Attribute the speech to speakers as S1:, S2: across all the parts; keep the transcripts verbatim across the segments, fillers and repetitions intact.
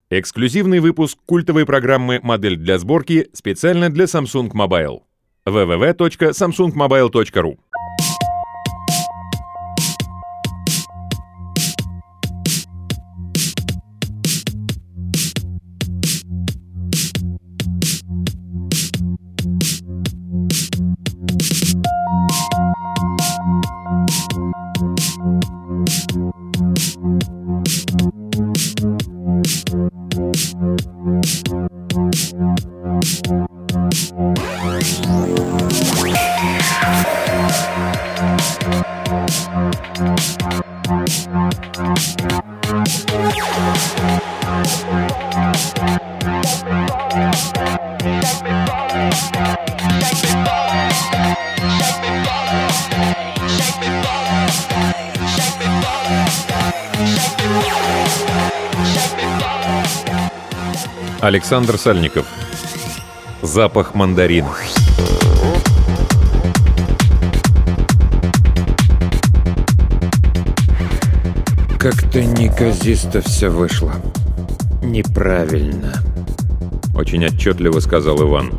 S1: Эксклюзивный выпуск культовой программы «Модель для сборки» специально для Samsung Mobile. дабл ю дабл ю дабл ю точка самсунг мобайл точка ру. Александр Сальников. Запах мандарина.
S2: Как-то неказисто все вышло. Неправильно.
S1: Очень отчетливо сказал Иван.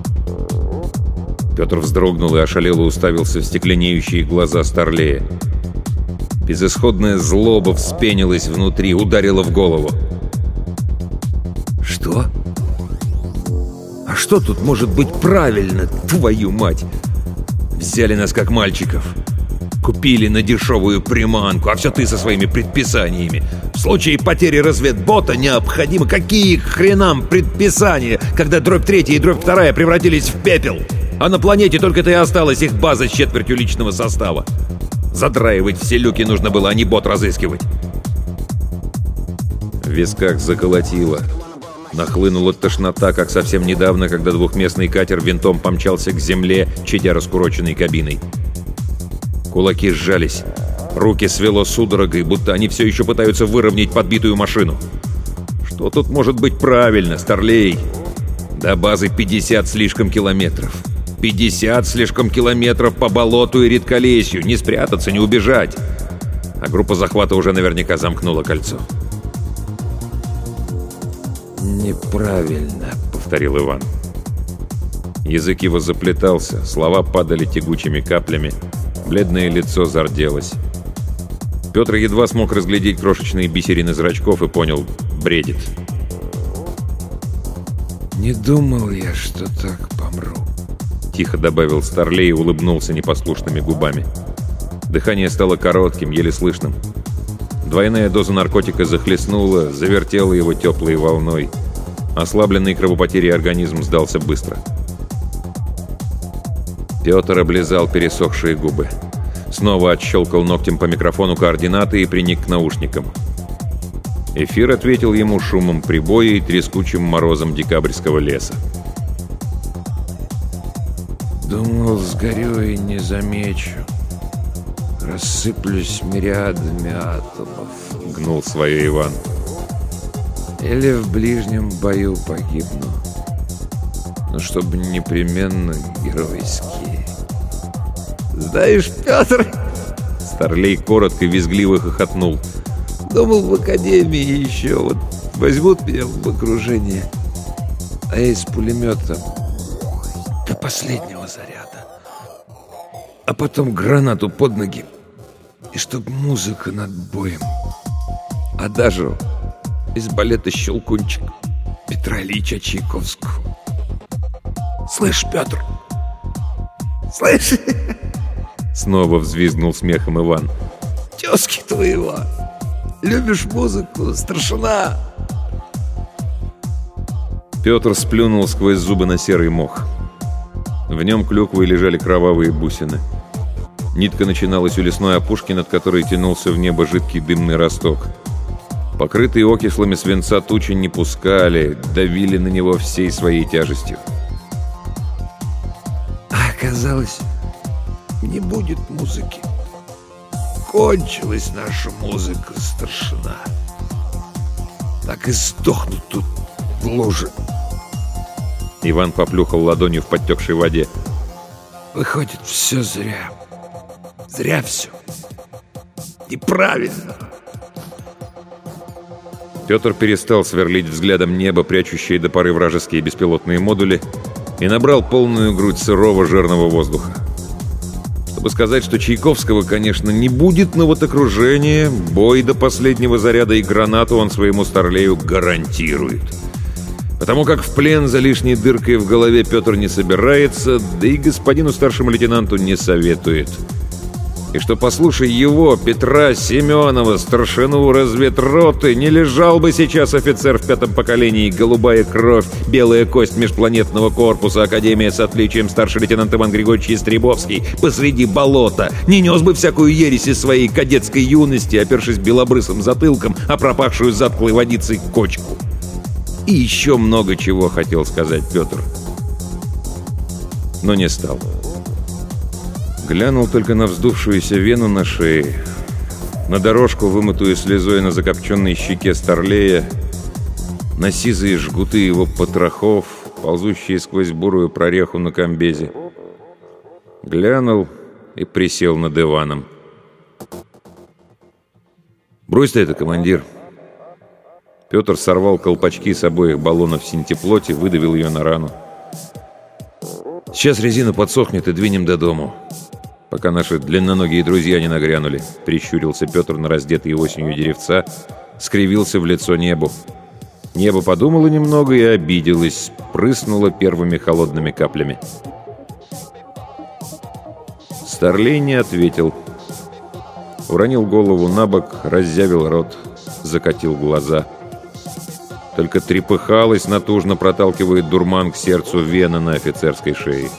S1: Петр вздрогнул и ошалело уставился в стекленеющие глаза Старлея. Безысходная злоба вспенилась внутри, ударила в голову.
S2: Что? А что тут может быть правильно, твою мать? Взяли нас как мальчиков. Купили на дешевую приманку, а все ты со своими предписаниями. В случае потери разведбота необходимо... Какие хренам предписания, когда дробь третья и дробь вторая превратились в пепел? А на планете только-то и осталась их база с четвертью личного состава. Задраивать все люки нужно было, а не бот разыскивать.
S1: В висках заколотило. Нахлынула тошнота, как совсем недавно, когда двухместный катер винтом помчался к земле, чадя раскуроченной кабиной. Кулаки сжались. Руки свело судорогой, будто они все еще пытаются выровнять подбитую машину. Что тут может быть правильно, Старлей? До базы пятьдесят слишком километров. пятьдесят слишком километров по болоту и редколесью. Не спрятаться, не убежать. А группа захвата уже наверняка замкнула кольцо.
S2: «Неправильно»,
S1: — повторил Иван. Язык его заплетался, слова падали тягучими каплями, бледное лицо зарделось. Петр едва смог разглядеть крошечные бисерины зрачков и понял — бредит.
S2: «Не думал я, что так помру»,
S1: — тихо добавил Старлей и улыбнулся непослушными губами. Дыхание стало коротким, еле слышным. Двойная доза наркотика захлестнула, завертела его теплой волной. Ослабленный кровопотерей организм сдался быстро. Петр облизал пересохшие губы. Снова отщелкал ногтем по микрофону координаты и приник к наушникам. Эфир ответил ему шумом прибоя и трескучим морозом декабрьского леса.
S2: «Думал, сгорю и не замечу. Рассыплюсь мириадами атомов»,
S1: — гнул свое Иван.
S2: «Или в ближнем бою погибну. Но чтобы непременно геройски». «Знаешь, Петр...»
S1: Старлей коротко и визгливо хохотнул.
S2: «Думал, в академии еще вот возьмут меня в окружение, а я из пулемета до последнего заряда. А потом гранату под ноги, и чтоб музыка над боем. А даже из балета «Щелкунчик» Петра Ильича Чайковского. Слышь, Петр? Слышь?»
S1: Снова взвизгнул смехом Иван.
S2: «Тезки твоего! Любишь музыку, старшина?»
S1: Петр сплюнул сквозь зубы на серый мох. В нем клюквой лежали кровавые бусины. Нитка начиналась у лесной опушки, над которой тянулся в небо жидкий дымный росток. Покрытые окислами свинца тучи не пускали, давили на него всей своей тяжестью.
S2: А оказалось, не будет музыки. Кончилась наша музыка, старшина. Так и сдохнут тут в луже.
S1: Иван поплюхал ладонью в подтекшей воде.
S2: Выходит, все зря. Зря все. Неправильно.
S1: Петр перестал сверлить взглядом небо, прячущие до поры вражеские беспилотные модули, и набрал полную грудь сырого жирного воздуха. Чтобы сказать, что Чайковского, конечно, не будет, но вот окружение, бой до последнего заряда и гранату он своему старлею гарантирует. Потому как в плен за лишней дыркой в голове Петр не собирается, да и господину старшему лейтенанту не советует. И что, послушай его, Петра Семенова, старшину разведроты, не лежал бы сейчас офицер в пятом поколении, голубая кровь, белая кость межпланетного корпуса, академия с отличием, старший лейтенант Иван Григорьевич Ястребовский, посреди болота, не нес бы всякую ересь из своей кадетской юности, опершись белобрысым затылком, а пропахшую затклой водицей кочку. И еще много чего хотел сказать Петр, но не стал. Глянул только на вздувшуюся вену на шее, на дорожку, вымытую слезой на закопченной щеке старлея, на сизые жгуты его потрохов, ползущие сквозь бурую прореху на комбезе. Глянул и присел над Иваном. «Брось ты это, командир!» Петр сорвал колпачки с обоих баллонов синтеплоти, выдавил ее на рану. «Сейчас резина подсохнет и двинем до дому, пока наши длинноногие друзья не нагрянули», — прищурился Петр на раздетые осенью деревца, скривился в лицо небу. Небо подумало немного и обиделось, прыснуло первыми холодными каплями. Старлей не ответил. Уронил голову на бок, раззявил рот, закатил глаза. Только трепыхалась, натужно проталкивает дурман к сердцу вена на офицерской шее.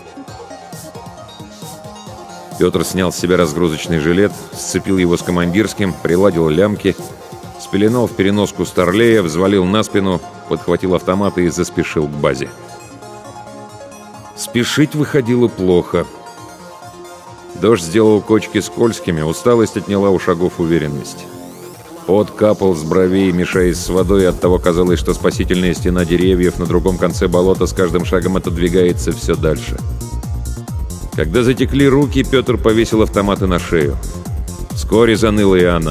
S1: Петр снял с себя разгрузочный жилет, сцепил его с командирским, приладил лямки, спеленал в переноску старлея, взвалил на спину, подхватил автомат и заспешил к базе. Спешить выходило плохо. Дождь сделал кочки скользкими, усталость отняла у шагов уверенность. Пот капал с бровей, мешаясь с водой, и оттого казалось, что спасительная стена деревьев на другом конце болота с каждым шагом отодвигается все дальше. Когда затекли руки, Петр повесил автоматы на шею. Вскоре заныла и она.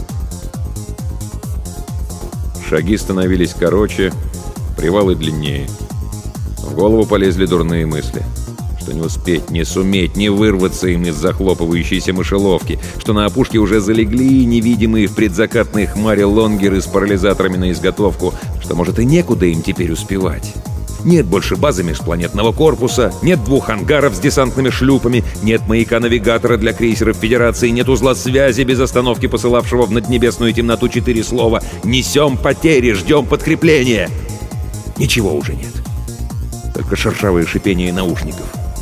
S1: Шаги становились короче, привалы длиннее. В голову полезли дурные мысли. Что не успеть, не суметь, не вырваться им из захлопывающейся мышеловки, что на опушке уже залегли невидимые в предзакатной хмаре лонгеры с парализаторами на изготовку, что, может, и некуда им теперь успевать. Нет больше базы межпланетного корпуса, нет двух ангаров с десантными шлюпами, нет маяка-навигатора для крейсеров Федерации, нет узла связи без остановки, посылавшего в наднебесную темноту четыре слова «Несем потери, ждем подкрепления». Ничего уже нет. Только шершавое шипение наушников.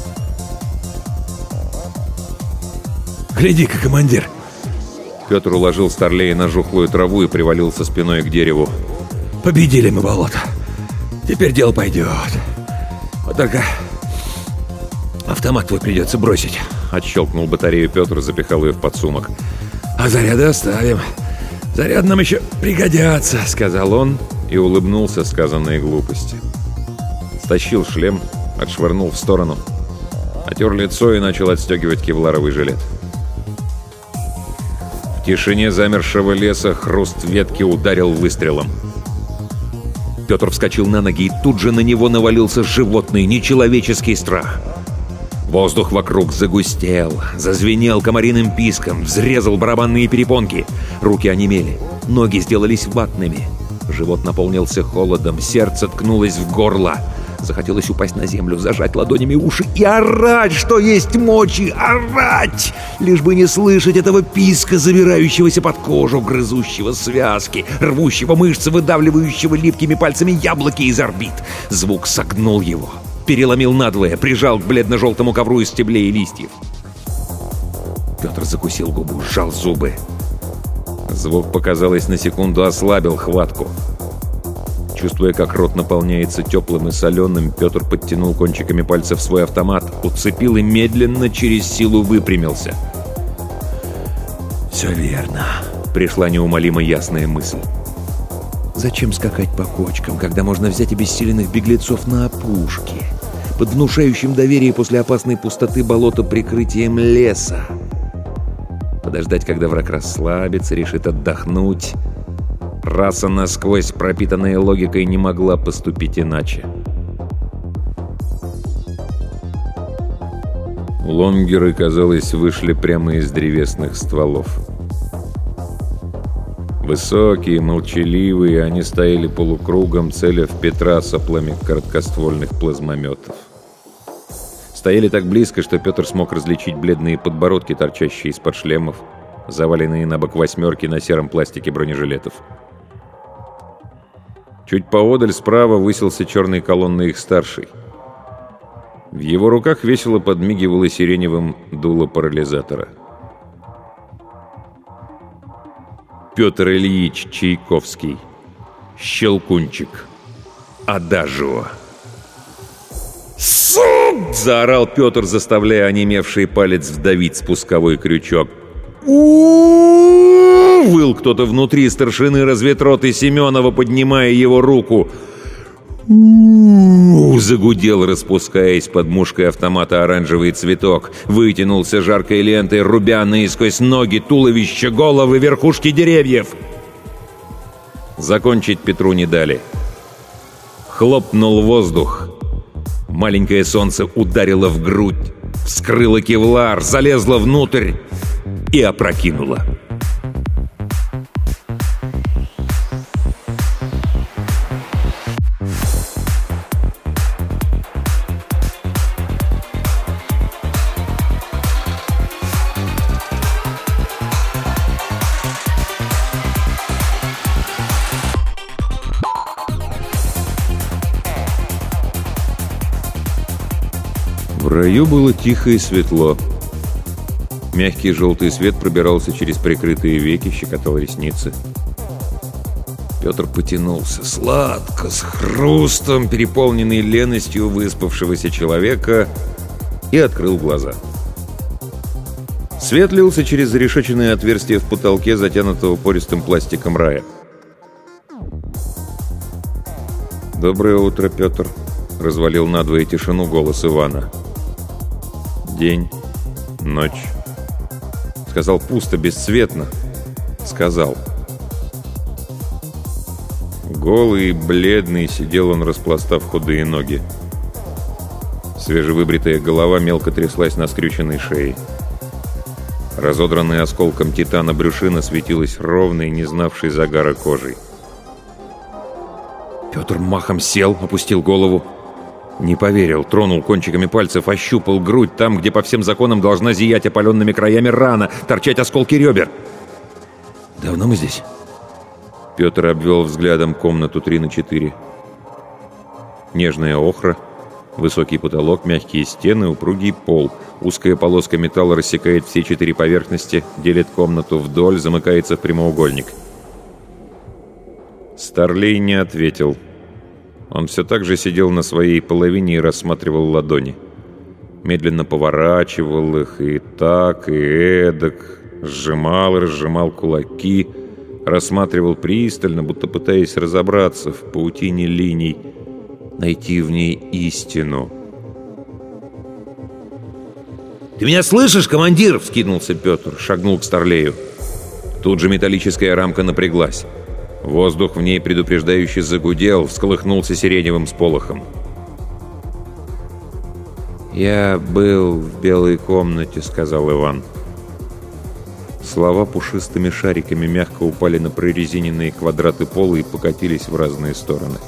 S1: «Гляди-ка, командир!» Петр уложил старлея на жухлую траву и привалился спиной к дереву. «Победили мы болото. Теперь дело пойдет. Вот только автомат твой придется бросить». Отщелкнул батарею Петр, запихал ее в подсумок. «А заряды оставим. Заряд нам еще пригодятся», — сказал он и улыбнулся сказанной глупости. Стащил шлем, отшвырнул в сторону, отер лицо и начал отстегивать кевларовый жилет. В тишине замершего леса хруст ветки ударил выстрелом. Петр вскочил на ноги, и тут же на него навалился животный, нечеловеческий страх. Воздух вокруг загустел, зазвенел комариным писком, взрезал барабанные перепонки. Руки онемели, ноги сделались ватными. Живот наполнился холодом, сердце ткнулось в горло. Захотелось упасть на землю, зажать ладонями уши и орать, что есть мочи, орать! Лишь бы не слышать этого писка, забирающегося под кожу, грызущего связки, рвущего мышцы, выдавливающего липкими пальцами яблоки из орбит. Звук согнул его, переломил надвое, прижал к бледно-желтому ковру из стеблей и листьев. Петр закусил губу, сжал зубы. Звук, показалось, на секунду ослабил хватку. Чувствуя, как рот наполняется теплым и соленым, Петр подтянул кончиками пальцев свой автомат, уцепил и медленно через силу выпрямился. «Все верно», — пришла неумолимо ясная мысль. «Зачем скакать по кочкам, когда можно взять обессиленных беглецов на опушке, под внушающим доверие после опасной пустоты болота прикрытием леса? Подождать, когда враг расслабится, решит отдохнуть, Раса, насквозь пропитанная логикой, не могла поступить иначе. Лонгеры, казалось, вышли прямо из древесных стволов. Высокие, молчаливые, они стояли полукругом, целя в Петра соплами короткоствольных плазмометов. Стояли так близко, что Петр смог различить бледные подбородки, торчащие из-под шлемов, заваленные на бок восьмерки на сером пластике бронежилетов. Чуть поодаль справа высился черной колонной их старший. В его руках весело подмигивало сиреневым дуло парализатора. Петр Ильич Чайковский. Щелкунчик. Адажио. «Сук!» — заорал Петр, заставляя онемевший палец вдавить спусковой крючок. «У-у-у!» — выл кто-то внутри старшины разведроты Семенова, поднимая его руку. «У-у-у!» — загудел, распускаясь под мушкой автомата оранжевый цветок. Вытянулся жаркой лентой, рубя наискось ноги, туловища, головы, верхушки деревьев. Закончить Петру не дали. Хлопнул воздух. Маленькое солнце ударило в грудь, вскрыло кевлар, залезло внутрь и опрокинуло. В раю было тихо и светло. Мягкий желтый свет пробирался через прикрытые веки, щекотал ресницы. Петр потянулся сладко, с хрустом, переполненный леностью выспавшегося человека, и открыл глаза. Свет лился через зарешеченное отверстие в потолке, затянутого пористым пластиком рая. «Доброе утро, Петр», — развалил надвое тишину голос Ивана. «День, ночь». Сказал пусто, бесцветно. Сказал. Голый и бледный сидел он, распластав худые ноги. Свежевыбритая голова мелко тряслась на скрюченной шее. Разодранная осколком титана брюшина светилась ровной, не знавшей загара кожей. Петр махом сел, опустил голову. Не поверил, тронул кончиками пальцев, ощупал грудь там, где по всем законам должна зиять опаленными краями рана, торчать осколки ребер. «Давно мы здесь?» Петр обвел взглядом комнату три на четыре. Нежная охра, высокий потолок, мягкие стены, упругий пол. Узкая полоска металла рассекает все четыре поверхности, делит комнату вдоль, замыкается в прямоугольник. Старлей не ответил. Он все так же сидел на своей половине и рассматривал ладони. Медленно поворачивал их и так, и эдак, сжимал и разжимал кулаки, рассматривал пристально, будто пытаясь разобраться в паутине линий, найти в ней истину. «Ты меня слышишь, командир?» — вскинулся Петр, шагнул к Старлею. Тут же металлическая рамка напряглась. Воздух в ней предупреждающе загудел, всколыхнулся сиреневым сполохом. «Я был в белой комнате», — сказал Иван. Слова пушистыми шариками мягко упали на прорезиненные квадраты пола и покатились в разные стороны.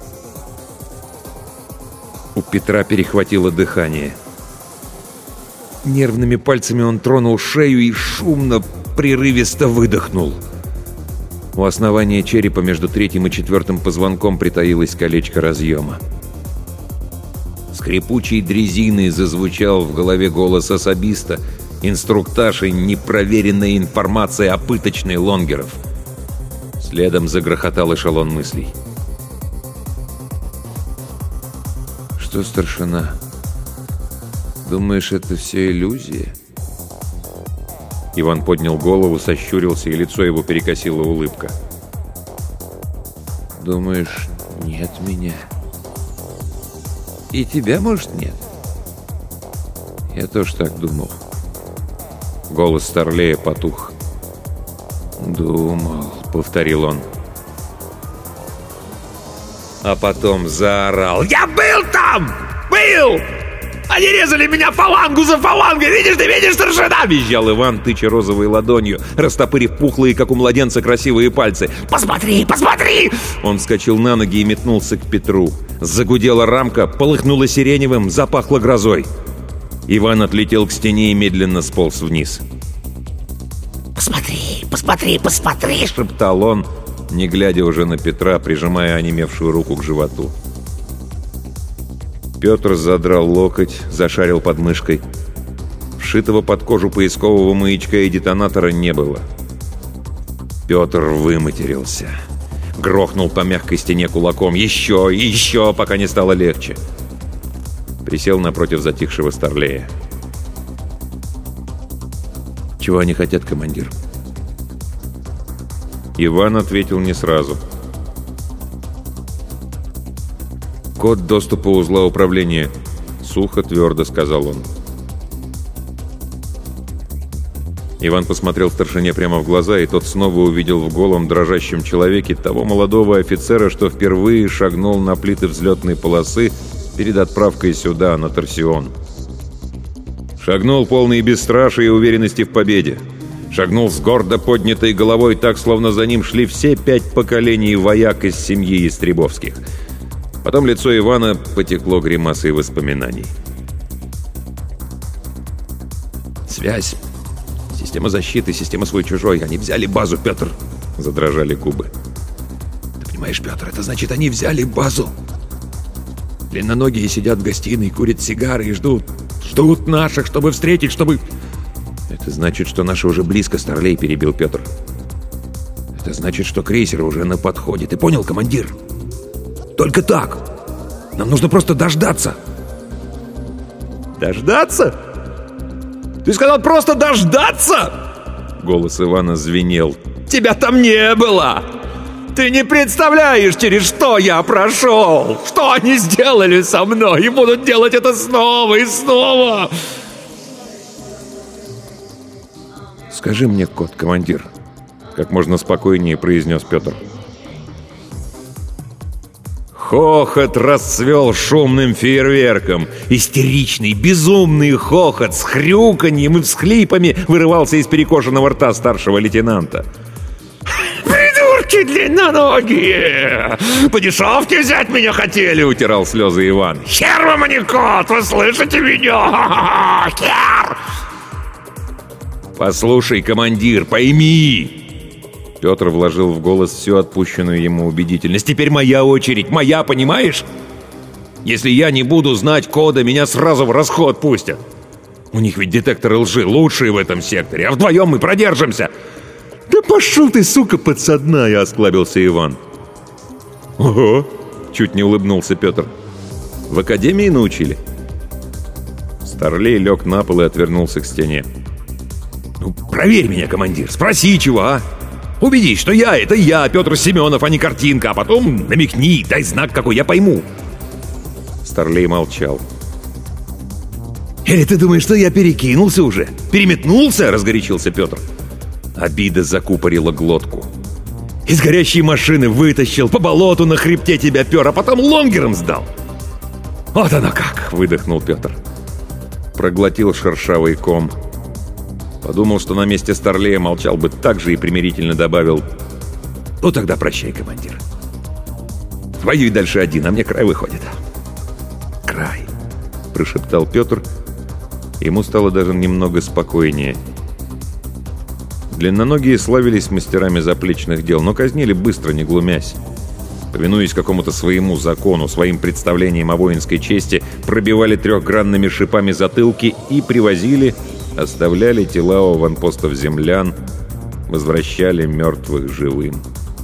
S1: У Петра перехватило дыхание. Нервными пальцами он тронул шею и шумно, прерывисто выдохнул. У основания черепа между третьим и четвертым позвонком притаилось колечко разъема. Скрипучей дрезиной зазвучал в голове голос особиста, инструктаж и непроверенная информация о пыточной лонгеров. Следом загрохотал эшелон мыслей. «Что, старшина, думаешь, это все иллюзия?» Иван поднял голову, сощурился, и лицо его перекосила улыбка. «Думаешь, нет меня? И тебя, может, нет?» «Я тоже так думал». Голос Старлея потух. «Думал», — повторил он.
S2: А потом заорал: «Я был там! Был! Они резали меня фалангу за фалангой! Видишь ты, видишь, старшина!» — визжал Иван, тыча розовой ладонью, растопырив пухлые, как у младенца, красивые пальцы. «Посмотри, посмотри!» Он вскочил на ноги и метнулся к Петру. Загудела рамка, полыхнула сиреневым, запахло грозой. Иван отлетел к стене и медленно сполз вниз.
S3: «Посмотри, посмотри, посмотри!» —
S2: шептал он, не глядя уже на Петра, прижимая онемевшую руку к животу. Петр задрал локоть, зашарил под мышкой. Вшитого под кожу поискового маячка и детонатора не было. Петр выматерился. Грохнул по мягкой стене кулаком. Еще и еще, пока не стало легче. Присел напротив затихшего Старлея. «Чего они хотят, командир?» Иван ответил не сразу. «Код доступа узла управления», — сухо, твердо сказал он. Иван посмотрел старшине прямо в глаза, и тот снова увидел в голом дрожащем человеке того молодого офицера, что впервые шагнул на плиты взлетной полосы перед отправкой сюда, на Торсион. Шагнул полный бесстрашия и уверенности в победе. Шагнул с гордо поднятой головой так, словно за ним шли все пять поколений вояк из семьи Истребовских. Потом лицо Ивана потекло гримасой воспоминаний. «Связь, система защиты, система свой-чужой. Они взяли базу, Петр!» Задрожали губы. «Ты понимаешь, Петр, это значит, они взяли базу. Длинноногие сидят в гостиной, курят сигары и ждут. Ждут наших, чтобы встретить, чтобы...» «Это значит, что наши уже близко, Старлей», — перебил Петр. «Это значит, что крейсер уже на подходе. Ты понял, командир? Только так. Нам нужно просто дождаться». «Дождаться? Ты сказал просто дождаться?» Голос Ивана звенел. «Тебя там не было! Ты не представляешь, через что я прошел! Что они сделали со мной и будут делать это снова и снова!» «Скажи мне код, командир», — как можно спокойнее произнес Петр. Хохот расцвел шумным фейерверком. Истеричный, безумный хохот с хрюканьем и всхлипами вырывался из перекошенного рта старшего лейтенанта. «Придурки длинноногие! По дешевке взять меня хотели!» — утирал слезы Иван. «Хер вам, а не кот! Вы слышите меня? Хер!» «Послушай, командир, пойми!» Петр вложил в голос всю отпущенную ему убедительность. «Теперь моя очередь, моя, понимаешь? Если я не буду знать кода, меня сразу в расход пустят. У них ведь детекторы лжи лучшие в этом секторе, а вдвоем мы продержимся!» «Да пошел ты, сука, подсадная!» — осклабился Иван. «Ого!» — чуть не улыбнулся Петр. «В академии научили?» Старлей лег на пол и отвернулся к стене. «Ну, проверь меня, командир, спроси чего, а? Убедись, что я — это я, Петр Семенов, а не картинка, а потом намекни, дай знак, какой я пойму». Старлей молчал. «Или ты думаешь, что я перекинулся уже? Переметнулся?» — разгорячился Петр. Обида закупорила глотку. «Из горящей машины вытащил, по болоту на хребте тебя пер, а потом лонгером сдал». «Вот оно как!» — выдохнул Петр. Проглотил шершавый ком. Подумал, что на месте Старлея молчал бы так же и примирительно добавил: «Ну тогда прощай, командир. Воюй дальше один, а мне край выходит». «Край», — прошептал Петр. Ему стало даже немного спокойнее. Длинноногие славились мастерами заплечных дел, но казнили быстро, не глумясь. Повинуясь какому-то своему закону, своим представлениям о воинской чести, пробивали трехгранными шипами затылки и привозили, оставляли тела у аванпостов землян, возвращали мертвых живым.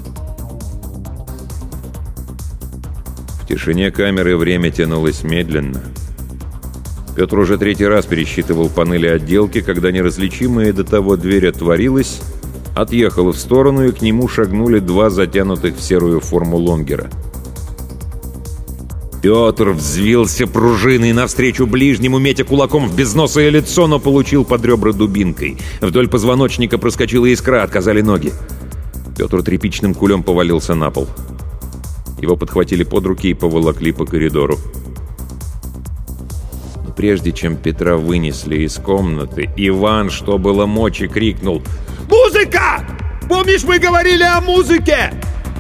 S2: В тишине камеры время тянулось медленно. Петр уже третий раз пересчитывал панели отделки, когда неразличимая до того дверь отворилась, отъехала в сторону, и к нему шагнули два затянутых в серую форму лонгера. Петр взвился пружиной навстречу ближнему, метя кулаком в безносое лицо, но получил под ребра дубинкой. Вдоль позвоночника проскочила искра, отказали ноги. Петр тряпичным кулем повалился на пол.
S1: Его подхватили под руки и поволокли по коридору. Но прежде чем Петра вынесли из комнаты, Иван, что было мочи, крикнул:
S2: «Музыка! Помнишь, мы говорили о музыке?»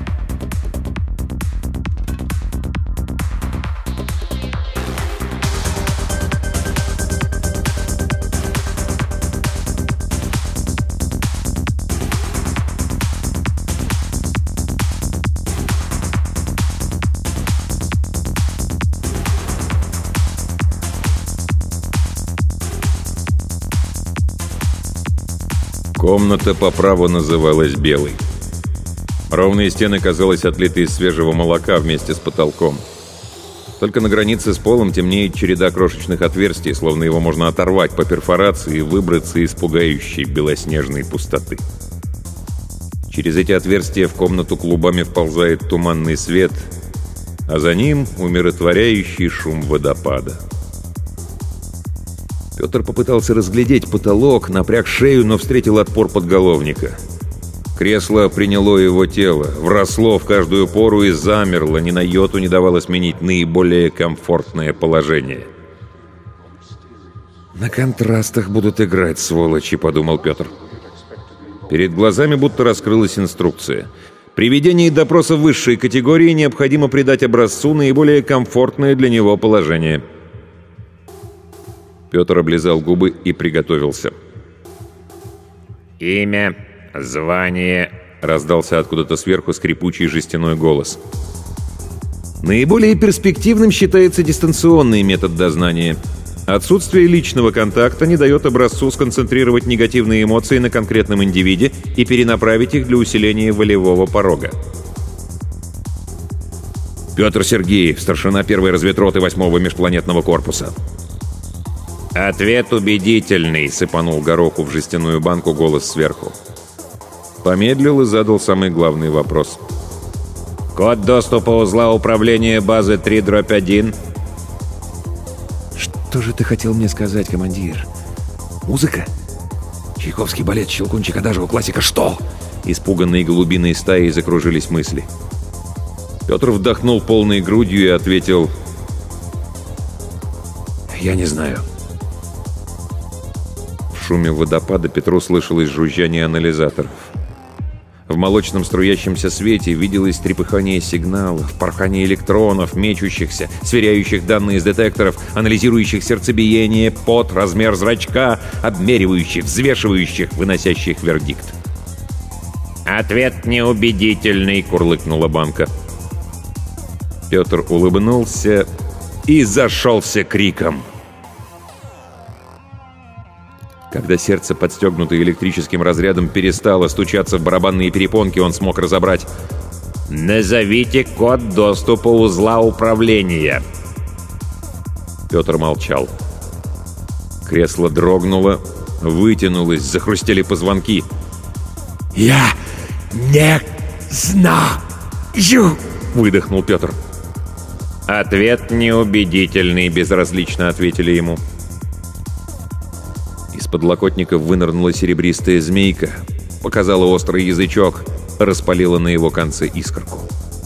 S1: Комната по праву называлась белой. Ровные стены, казалось, отлиты из свежего молока вместе с потолком. Только на границе с полом темнеет череда крошечных отверстий, словно его можно оторвать по перфорации и выбраться из пугающей белоснежной пустоты. Через эти отверстия в комнату клубами вползает туманный свет, а за ним умиротворяющий шум водопада. Петр попытался разглядеть потолок, напряг шею, но встретил отпор подголовника. Кресло приняло его тело, вросло в каждую пору и замерло, ни на йоту не давало сменить наиболее комфортное положение. «На контрастах будут играть, сволочи», — подумал Петр. Перед глазами будто раскрылась инструкция. При ведении допроса высшей категории необходимо придать образцу наиболее комфортное для него положение. Петр облизал губы и приготовился. «Имя, звание», — раздался откуда-то сверху скрипучий жестяной голос. Наиболее перспективным считается дистанционный метод дознания. Отсутствие личного контакта не дает образцу сконцентрировать негативные эмоции на конкретном индивиде и перенаправить их для усиления волевого порога. Петр Сергеев, старшина первой разведроты восьмого межпланетного корпуса. «Ответ убедительный», — сыпанул гороху в жестяную банку голос сверху. Помедлил и задал самый главный вопрос. «Код доступа узла управления базы три дробь один».
S2: «Что же ты хотел мне сказать, командир? Музыка? Чайковский балет, Щелкунчик, адажио, классика, что?»
S1: Испуганные голубиные стаи закружились мысли. Петр вдохнул полной грудью и ответил:
S2: «Я не знаю».
S1: В шуме водопада Петру слышалось жужжание анализаторов. В молочном струящемся свете виделось трепыхание сигналов, порхание электронов, мечущихся, сверяющих данные из детекторов, анализирующих сердцебиение, пот, размер зрачка, обмеривающих, взвешивающих, выносящих вердикт. «Ответ неубедительный», — курлыкнула банка. Петр улыбнулся и зашелся криком. Когда сердце, подстегнутое электрическим разрядом, перестало стучаться в барабанные перепонки, он смог разобрать: «Назовите код доступа узла управления». Петр молчал. Кресло дрогнуло, вытянулось, захрустели позвонки.
S2: «Я не знаю», — выдохнул Петр.
S1: «Ответ неубедительный», — безразлично ответили ему. Из подлокотника вынырнула серебристая змейка, показала острый язычок, распалила на его конце искорку.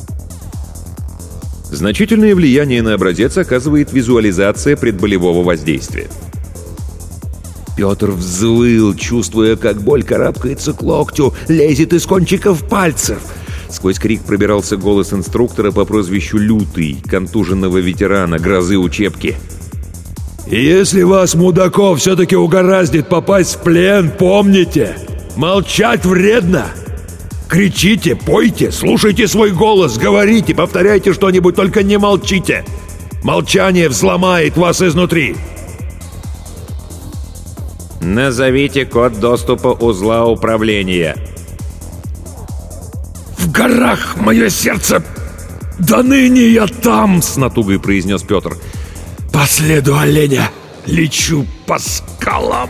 S1: Значительное влияние на образец оказывает визуализация предболевого воздействия.
S2: Петр взвыл, чувствуя, как боль карабкается к локтю, лезет из кончиков пальцев.
S1: Сквозь крик пробирался голос инструктора по прозвищу Лютый, контуженного ветерана грозы учебки.
S4: «Если вас, мудаков, все-таки угораздит попасть в плен, помните, молчать вредно. Кричите, пойте, слушайте свой голос, говорите, повторяйте что-нибудь, только не молчите. Молчание взломает вас изнутри».
S1: «Назовите код доступа узла управления».
S4: «В горах мое сердце, до ныне я там», — с натугой произнес Петр. «По следу оленя лечу по скалам».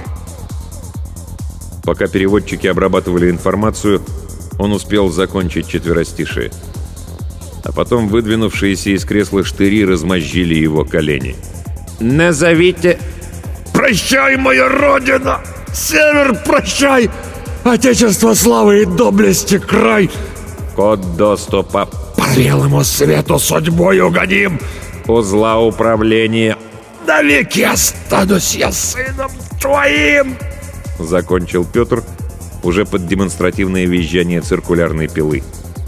S1: Пока переводчики обрабатывали информацию, он успел закончить четверостишие. А потом выдвинувшиеся из кресла штыри размозжили его колени. «Назовите...»
S4: «Прощай, моя родина! Север, прощай! Отечество славы и доблести край!»
S1: «Код доступа...»
S4: белому свету судьбой угодим.
S1: Узла управления.
S4: Навеки останусь я сыном твоим!»
S1: Закончил Петр уже под демонстративное визжание циркулярной пилы.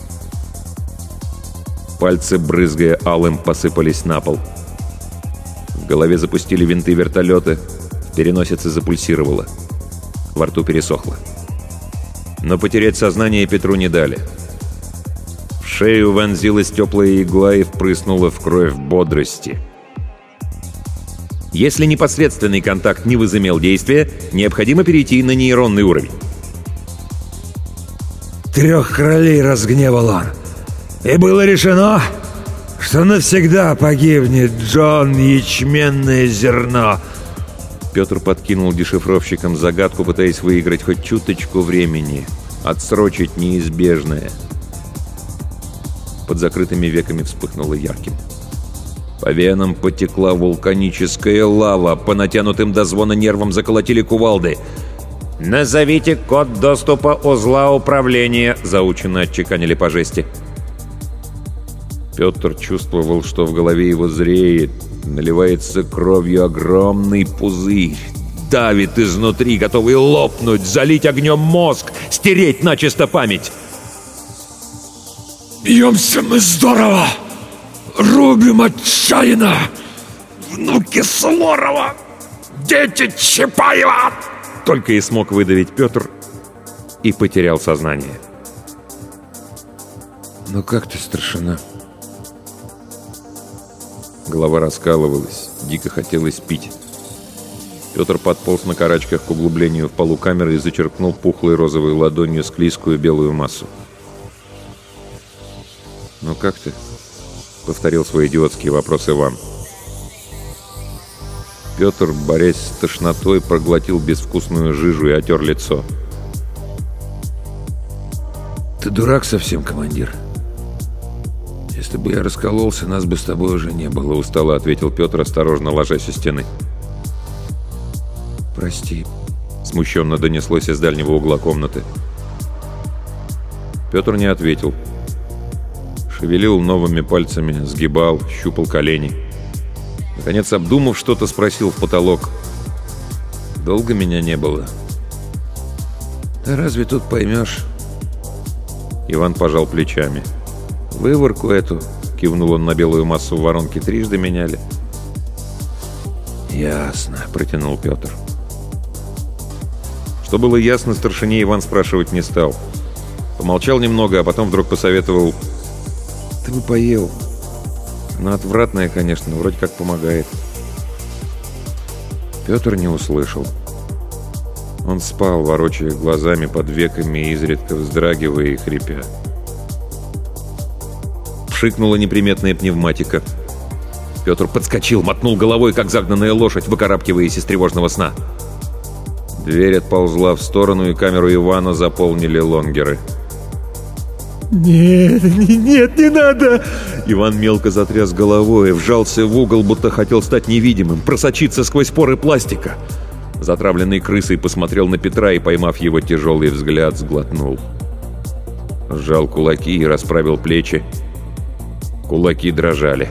S1: Пальцы, брызгая алым, посыпались на пол. В голове запустили винты вертолета, в переносице запульсировало. Во рту пересохло. Но потерять сознание Петру не дали. В шею вонзилась теплая игла и впрыснула в кровь бодрости. Если непосредственный контакт не возымел действия, необходимо перейти на нейронный уровень.
S4: Трех королей разгневал он. И было решено, что навсегда погибнет Джон Ячменное зерно.
S1: Петр подкинул дешифровщикам загадку, пытаясь выиграть хоть чуточку времени, отсрочить неизбежное. Под закрытыми веками вспыхнуло ярким. По венам потекла вулканическая лава, по натянутым до звона нервам заколотили кувалды. «Назовите код доступа узла управления», — заученно отчеканили по жести. Петр чувствовал, что в голове его зреет, наливается кровью огромный пузырь, давит изнутри, готовый лопнуть, залить огнем мозг, стереть начисто память.
S4: «Бьемся мы здорово! Рубим отчаянно! Внуки Суворова! Дети Чапаева!»
S1: Только и смог выдавить Петр и потерял сознание.
S2: «Ну как ты, старшина?»
S1: Голова раскалывалась, дико хотелось пить. Петр подполз на карачках к углублению в полу камеры и зачерпнул пухлой розовой ладонью склизкую белую массу. «Ну как ты?» — повторил свой идиотский вопрос Иван. Петр, борясь с тошнотой, проглотил безвкусную жижу и отер лицо.
S2: «Ты дурак совсем, командир. Если бы я раскололся, нас бы с тобой уже не было», —
S1: устало ответил Петр, осторожно ложась у стены.
S2: «Прости»,
S1: — смущенно донеслось из дальнего угла комнаты. Петр не ответил. Шевелил новыми пальцами, сгибал, щупал колени. Наконец, обдумав что-то, спросил в потолок: «Долго меня не было?»
S2: «Да разве тут поймешь?»
S1: Иван пожал плечами.
S2: «Выворку эту»,
S1: — кивнул он на белую массу в воронке, — «трижды меняли».
S2: «Ясно», — протянул Петр.
S1: Что было ясно, старшине Иван спрашивать не стал. Помолчал немного, а потом вдруг посоветовал: «Ты бы поел. Ну, отвратное, конечно, вроде как помогает». Петр не услышал. Он спал, ворочая глазами под веками, изредка вздрагивая и хрипя. Пшикнула неприметная пневматика. Петр подскочил, мотнул головой, как загнанная лошадь, выкарабкиваясь из тревожного сна. Дверь отползла в сторону, и камеру Ивана заполнили лонгеры.
S4: «Нет, нет, не надо!»
S1: Иван мелко затряс головой, вжался в угол, будто хотел стать невидимым, просочиться сквозь поры пластика. Затравленный крысой посмотрел на Петра и, поймав его тяжелый взгляд, сглотнул. Сжал кулаки и расправил плечи. Кулаки дрожали.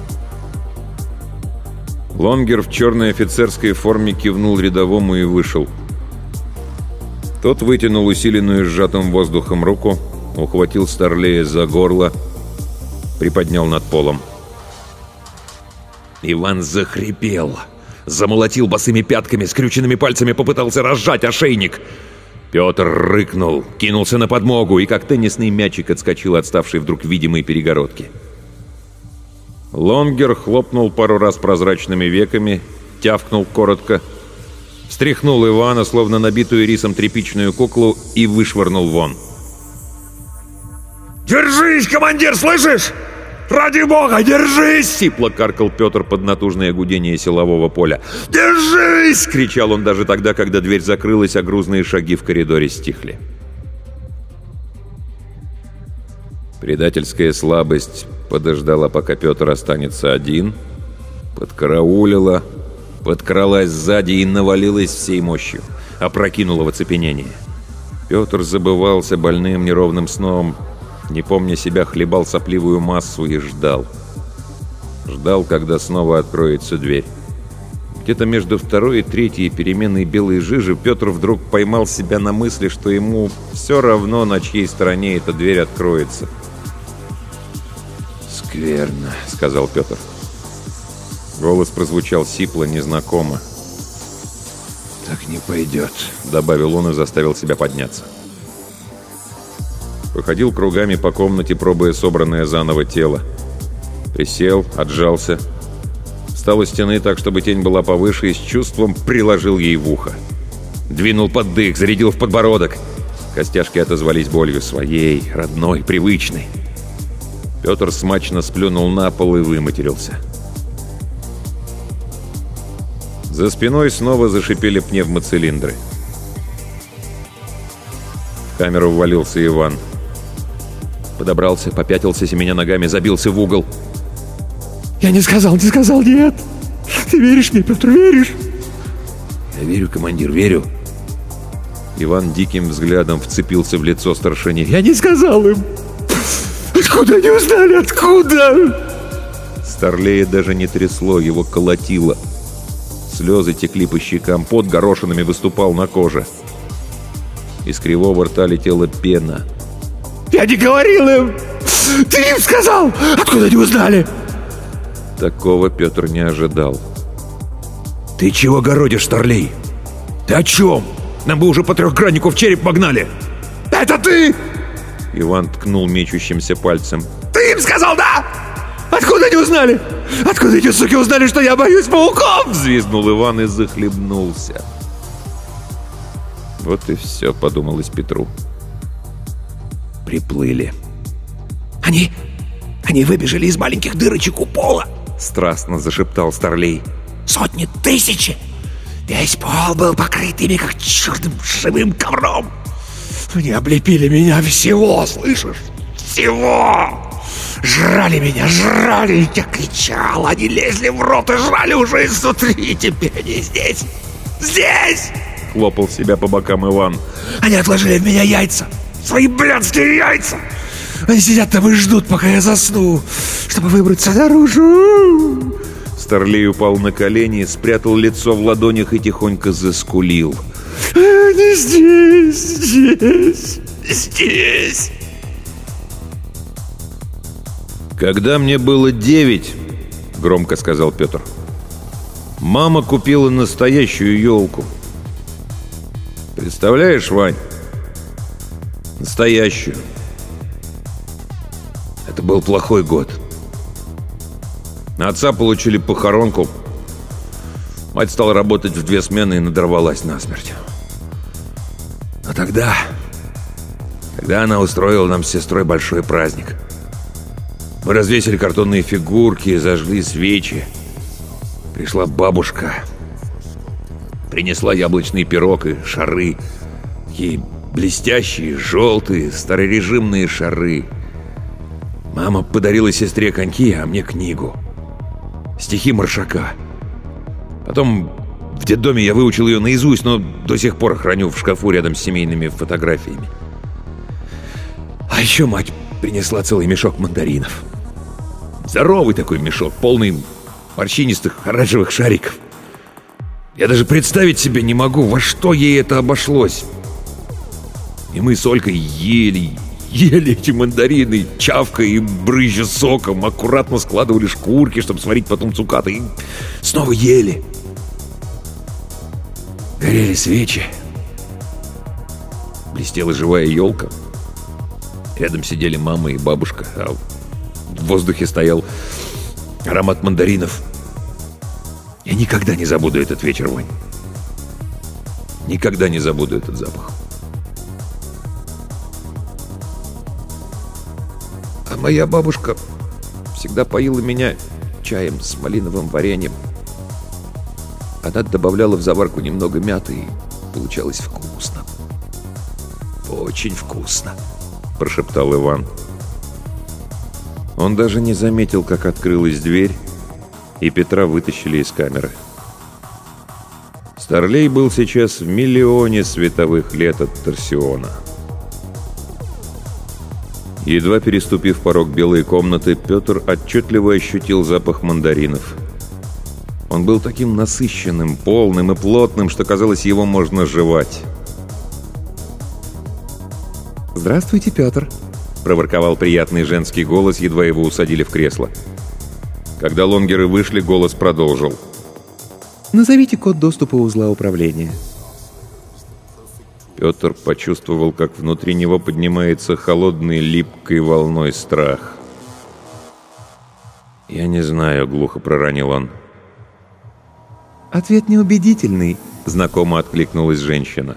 S1: Лонгер в черной офицерской форме кивнул рядовому и вышел. Тот вытянул усиленную сжатым воздухом руку, ухватил Старлея за горло, приподнял над полом. Иван захрипел, замолотил босыми пятками, скрюченными пальцами попытался разжать ошейник. Петр рыкнул, кинулся на подмогу и, как теннисный мячик, отскочил отставший вдруг видимой перегородки. Лонгер хлопнул пару раз прозрачными веками, тявкнул коротко, встряхнул Ивана, словно набитую рисом тряпичную куклу, и вышвырнул вон.
S4: «Держись, командир, слышишь? Ради бога, держись!»
S1: — сипло каркал Петр под натужное гудение силового поля.
S4: «Держись!»
S1: — кричал он даже тогда, когда дверь закрылась, а грузные шаги в коридоре стихли. Предательская слабость подождала, пока Петр останется один, подкараулила, подкралась сзади и навалилась всей мощью, опрокинула в оцепенение. Петр забывался больным неровным сном, не помня себя, хлебал сопливую массу и ждал. Ждал, когда снова откроется дверь. Где-то между второй и третьей переменной белой жижи Петр вдруг поймал себя на мысли, что ему все равно, на чьей стороне эта дверь откроется. «Скверно», — сказал Петр. Голос прозвучал сипло, незнакомо.
S2: «Так не пойдет»,
S1: — добавил он и заставил себя подняться. Походил кругами по комнате, пробуя собранное заново тело. Присел, отжался. Встал у стены так, чтобы тень была повыше, и с чувством приложил ей в ухо. Двинул под дых, зарядил в подбородок. Костяшки отозвались болью своей, родной, привычной. Петр смачно сплюнул на пол и выматерился. За спиной снова зашипели пневмоцилиндры. В камеру ввалился Иван. Подобрался, попятился семеня ногами, забился в угол.
S4: «Я не сказал, не сказал, нет! Ты веришь мне, Петр, веришь?»
S2: «Я верю, командир, верю».
S1: Иван диким взглядом вцепился в лицо старшине.
S4: «Я не сказал им! Откуда они узнали, откуда?»
S1: Старлея даже не трясло, его колотило. Слезы текли по щекам, пот горошинами выступал на коже. Из кривого рта летела пена.
S4: «Я не говорил им! Ты им сказал! Откуда они узнали?»
S1: Такого Петр не ожидал.
S2: «Ты чего городишь, Старлей? Ты о чем? Нам бы уже по трехграннику в череп погнали!»
S4: «Это ты!»
S1: Иван ткнул мечущимся пальцем.
S4: «Ты им сказал, да? Откуда они узнали? Откуда эти суки узнали, что я боюсь пауков?»
S1: Взвизгнул Иван и захлебнулся. Вот и все, подумалось Петру.
S2: Приплыли.
S3: Они... они выбежали из маленьких дырочек у пола.
S1: Страстно зашептал Старлей.
S3: Сотни, тысячи. Весь пол был покрыт ими, как черным живым ковром.
S4: Они облепили меня всего, слышишь? Всего! Жрали меня, жрали!
S3: Я кричал, они лезли в рот и жрали уже изнутри. И теперь они здесь. Здесь!
S1: Хлопал себя по бокам Иван.
S3: Они отложили в меня яйца. Свои блядские яйца.
S4: Они сидят там и ждут, пока я засну, чтобы выбраться наружу.
S1: Старлей упал на колени, спрятал лицо в ладонях и тихонько заскулил.
S4: «Они здесь, здесь, здесь!»
S1: «Когда мне было девять, — громко сказал Петр, — мама купила настоящую елку. Представляешь, Вань? Настоящую. Это был плохой год. Отца получили похоронку. Мать стала работать в две смены и надорвалась насмерть. Но тогда... Тогда она устроила нам с сестрой большой праздник. Мы развесили картонные фигурки, зажгли свечи. Пришла бабушка. Принесла яблочный пирог и шары. Такие блестящие, желтые, старорежимные шары. Мама подарила сестре коньки, а мне книгу. Стихи Маршака. Потом в детдоме я выучил ее наизусть, но до сих пор храню в шкафу рядом с семейными фотографиями. А еще мать принесла целый мешок мандаринов. Здоровый такой мешок, полный морщинистых оранжевых шариков. Я даже представить себе не могу, во что ей это обошлось. И мы с Олькой ели, ели эти мандарины, чавкая и брызжа соком, аккуратно складывали шкурки, чтобы сварить потом цукаты, и снова ели. Горели свечи. Блестела живая елка. Рядом сидели мама и бабушка, а в воздухе стоял аромат мандаринов. Я никогда не забуду этот вечер, Вань. Никогда не забуду этот запах. А моя бабушка всегда поила меня чаем с малиновым вареньем. Она добавляла в заварку немного мяты, и получалось вкусно. Очень вкусно, прошептал Иван. Он даже не заметил, как открылась дверь, и Петра вытащили из камеры. Старлей был сейчас в миллионе световых лет от Торсиона. Едва переступив порог белой комнаты, Петр отчетливо ощутил запах мандаринов. Он был таким насыщенным, полным и плотным, что, казалось, его можно жевать.
S2: «Здравствуйте, Петр», — проворковал приятный женский голос, едва его усадили в кресло.
S1: Когда лонгеры вышли, голос продолжил.
S2: «Назовите код доступа узла управления».
S1: Петр почувствовал, как внутри него поднимается холодной липкой волной страх. «Я не знаю», — глухо проронил он.
S2: «Ответ неубедительный»,
S1: — знакомо откликнулась женщина.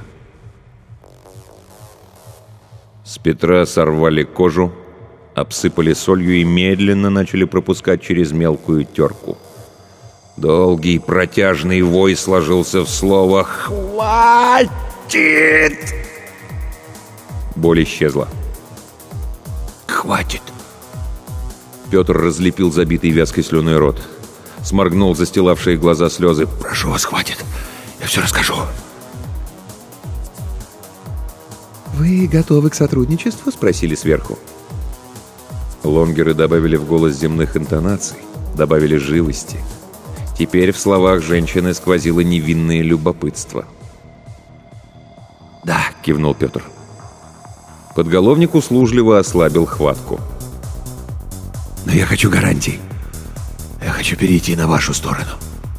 S1: С Петра сорвали кожу, обсыпали солью и медленно начали пропускать через мелкую терку. Долгий протяжный вой сложился в слово «Хватит!». Боль исчезла.
S3: «Хватит!»
S1: Петр разлепил забитый вязкой слюной рот. Сморгнул застилавшие глаза слезы.
S3: «Прошу вас, хватит! Я все расскажу!»
S2: «Вы готовы к сотрудничеству?» — спросили сверху.
S1: Лонгеры добавили в голос земных интонаций, добавили живости. Теперь в словах женщины сквозило невинное любопытство.
S3: «Да»,
S1: — кивнул Петр. Подголовник услужливо ослабил хватку.
S3: «Но я хочу гарантий. Я хочу перейти на вашу сторону».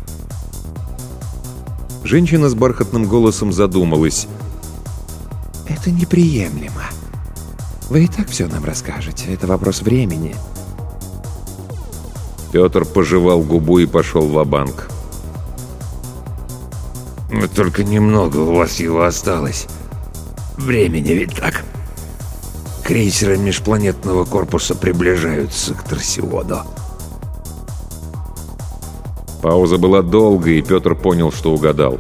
S1: Женщина с бархатным голосом задумалась.
S2: «Это неприемлемо. Вы и так все нам расскажете. Это вопрос времени».
S1: Петр пожевал губу и пошел ва-банк.
S3: «Вот только немного у вас его осталось. Времени ведь так? Крейсеры межпланетного корпуса приближаются к Торсиоду».
S1: Пауза была долгой, и Петр понял, что угадал.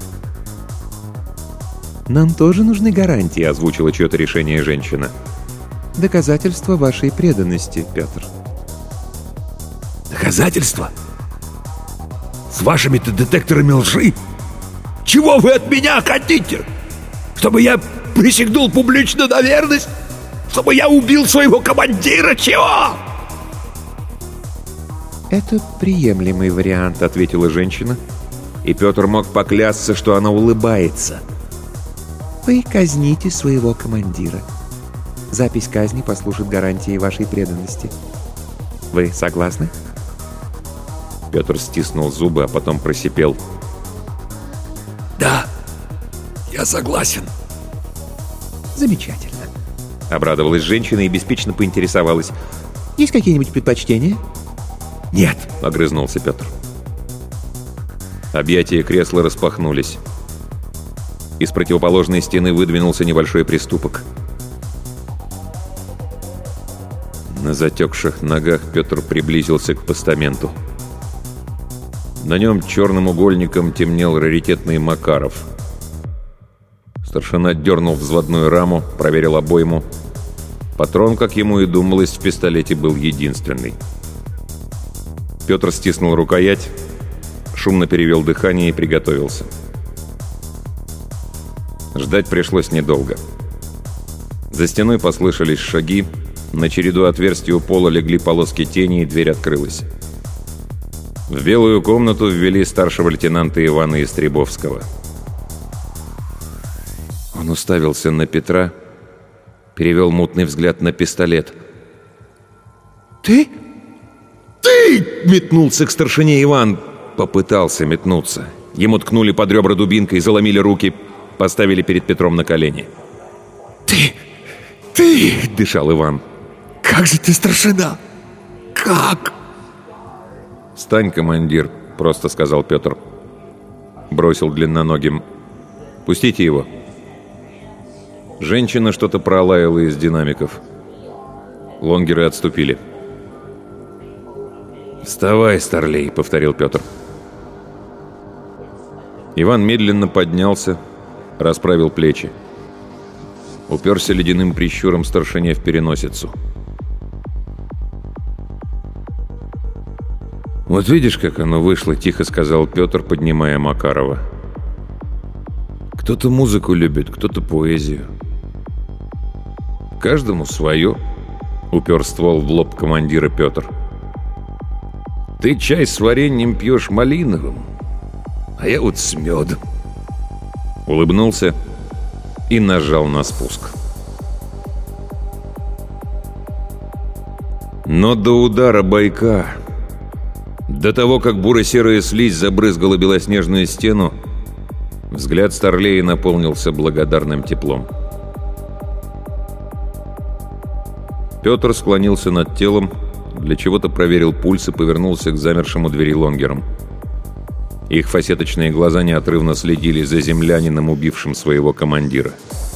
S2: «Нам тоже нужны гарантии», — озвучила чье-то решение женщина. «Доказательства вашей преданности, Петр».
S3: «Доказательства? С вашими-то детекторами лжи? Чего вы от меня хотите? Чтобы я присягнул публично на верность? Чтобы я убил своего командира? Чего?»
S2: «Это приемлемый вариант», — ответила женщина,
S1: и Петр мог поклясться, что она улыбается.
S2: «Вы казните своего командира. Запись казни послужит гарантией вашей преданности. Вы согласны?»
S1: Петр стиснул зубы, а потом просипел.
S3: «Да, я согласен».
S2: «Замечательно»,
S1: — обрадовалась женщина и беспечно поинтересовалась.
S2: «Есть какие-нибудь предпочтения?»
S3: «Нет»,
S1: — огрызнулся Петр. Объятия кресла распахнулись. Из противоположной стены выдвинулся небольшой приступок. На затекших ногах Петр приблизился к постаменту. На нем черным угольником темнел раритетный Макаров. Старшина дернул взводную раму, проверил обойму. Патрон, как ему и думалось, в пистолете был единственный. Петр стиснул рукоять, шумно перевел дыхание и приготовился. Ждать пришлось недолго. За стеной послышались шаги, на череду отверстий у пола легли полоски тени, и дверь открылась. В белую комнату ввели старшего лейтенанта Ивана Истребовского. Он уставился на Петра, перевел мутный взгляд на пистолет.
S3: «Ты?
S1: Ты!» — метнулся к старшине Иван. Попытался метнуться. Ему ткнули под ребра дубинкой, заломили руки, поставили перед Петром на колени.
S3: «Ты! Ты!»
S1: — дышал Иван.
S3: «Как же ты, старшина? Как?»
S1: «Встань, командир», — просто сказал Петр. Бросил длинноногим. «Пустите его». Женщина что-то пролаяла из динамиков. Лонгеры отступили. «Вставай, старлей», — повторил Петр. Иван медленно поднялся, расправил плечи. Уперся ледяным прищуром старшине в переносицу. «Вот видишь, как оно вышло», — тихо сказал Петр, поднимая Макарова. «Кто-то музыку любит, кто-то поэзию. Каждому свое. — упер ствол в лоб командира Петр.
S2: «Ты чай с вареньем пьешь малиновым, а я вот с медом».
S1: Улыбнулся и нажал на спуск. Но до удара байка, до того, как буро-серая слизь забрызгала белоснежную стену, взгляд Старлея наполнился благодарным теплом. Петр склонился над телом, для чего-то проверил пульс и повернулся к замершему двери лонгерам. Их фасеточные глаза неотрывно следили за землянином, убившим своего командира.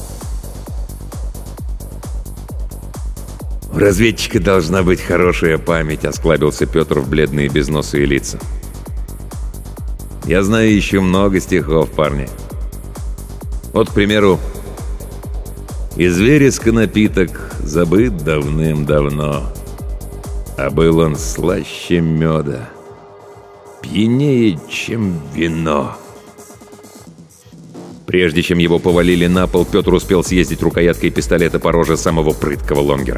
S2: «У разведчика должна быть хорошая память», — осклабился Петр в бледные безносые лица. «Я знаю еще много стихов, парни. Вот, к примеру, «Из вереска напиток забыт давным-давно, а был он слаще меда, пьянее, чем вино».
S1: Прежде чем его повалили на пол, Петр успел съездить рукояткой пистолета по роже самого прыткого лонгера.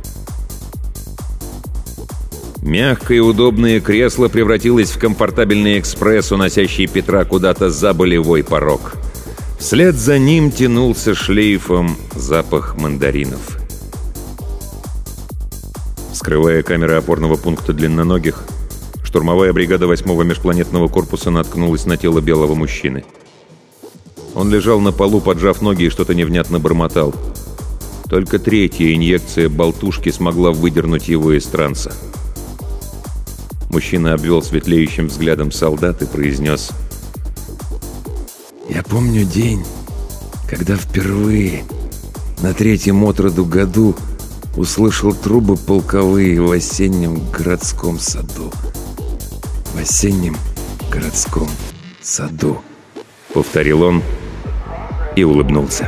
S1: Мягкое и удобное кресло превратилось в комфортабельный экспресс, уносящий Петра куда-то за болевой порог. Вслед за ним тянулся шлейфом запах мандаринов. Скрывая камеры опорного пункта длинноногих, штурмовая бригада восьмого межпланетного корпуса наткнулась на тело белого мужчины. Он лежал на полу, поджав ноги, и что-то невнятно бормотал. Только третья инъекция болтушки смогла выдернуть его из транса. Мужчина обвел светлеющим взглядом солдат и произнес:
S2: «Я помню день, когда впервые на третьем от роду году услышал трубы полковые в осеннем городском саду. В осеннем городском саду»,
S1: — повторил он и улыбнулся.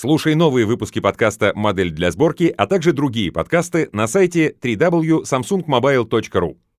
S5: Слушай новые выпуски подкаста «Модель для сборки», а также другие подкасты на сайте дабл ю дабл ю дабл ю точка самсунг мобайл точка ру.